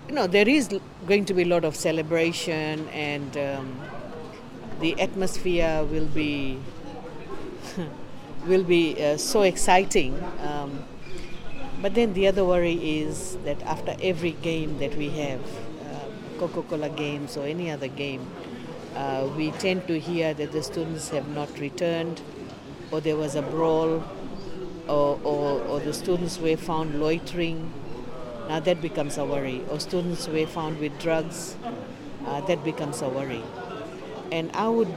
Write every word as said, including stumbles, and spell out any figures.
you know, there is l- going to be a lot of celebration, and um, the atmosphere will be will be uh, so exciting. Um, but then the other worry is that after every game that we have, uh, Coca-Cola games or any other game, uh, we tend to hear that the students have not returned, or there was a brawl, or, or, or the students were found loitering. Now that becomes a worry. Or students were found with drugs. Uh, that becomes a worry. And I would